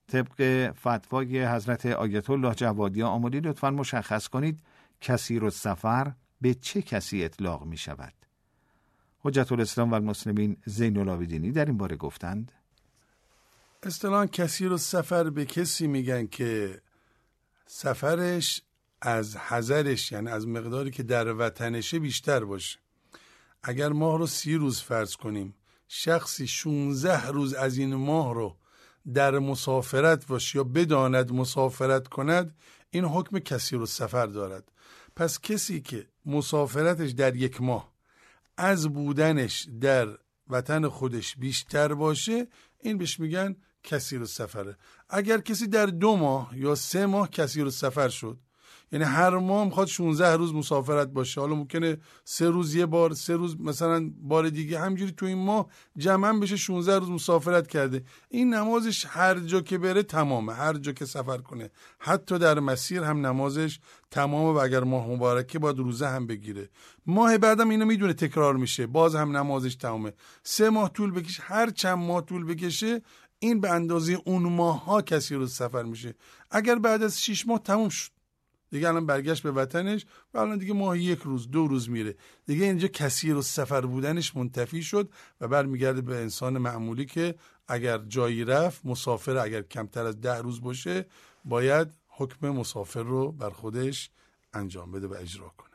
طبق فتوای حضرت آیت الله جوادی آملی لطفاً مشخص کنید کثیر السفر به چه کسی اطلاق می شود؟ حجت الاسلام و المسلمین زین العابدینی در این باره گفتند اصطلاحاً کثیر السفر به کسی میگن که سفرش از حضرش، یعنی از مقداری که در وطنشه بیشتر باشه. اگر ماه رو 30 روز فرض کنیم، شخصی 16 روز از این ماه رو در مسافرت باشه یا بداند مسافرت کند، این حکم کثیر السفر دارد. پس کسی که مسافرتش در یک ماه از بودنش در وطن خودش بیشتر باشه، این بهش میگن کثیر السفره. اگر کسی در 2 ماه یا 3 ماه کثیر السفر شد، یعنی هر ماه میخواد 16 روز مسافرت باشه، حالا ممکنه 3 روز یه بار، 3 روز مثلا بار دیگه، همجوری تو این ماه جمعا بشه 16 روز مسافرت کرده، این نمازش هر جا که بره تمامه، هر جا که سفر کنه، حتی در مسیر هم نمازش تمامه. و اگر ماه مبارکه باید روزه هم بگیره. ماه بعدم اینو میدونه تکرار میشه، باز هم نمازش تمامه. 3 ماه طول بکشه، هر چند ماه طول بکشه، این به اندازه اون ماه ها کثیر السفر میشه. اگر بعد از 6 ماه تموم شد، دیگه الان برگشت به وطنش و الان دیگه ماه 1 روز 2 روز میره، دیگه اینجا کثیر السفر بودنش منتفی شد و برمیگرده به انسان معمولی که اگر جایی رفت، مسافر اگر کمتر از 10 روز باشه، باید حکم مسافر رو بر خودش انجام بده و اجرا کنه.